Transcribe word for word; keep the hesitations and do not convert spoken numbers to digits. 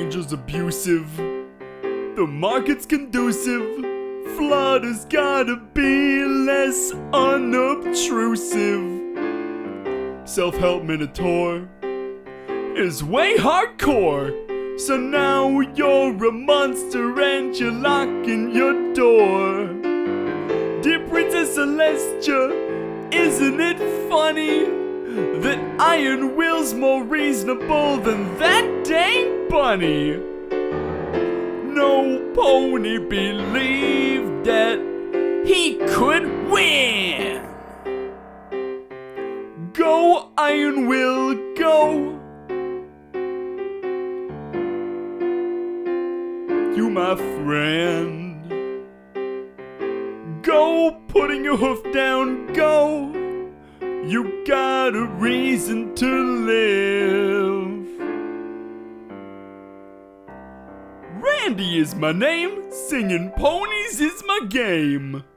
Angel's abusive. The market's conducive. Flutter's gotta be less unobtrusive. Self-help Minotaur is way hardcore. So now you're a monster and you're locking your door. Dear Princess Celestia, isn't it funny that Iron Will's more reasonable than that dang bunny? No pony believed that he could win. Go, Iron Will, go. You my friend. Go, putting your hoof down, go. You got a reason to live. Randy is my name, singing ponies is my game.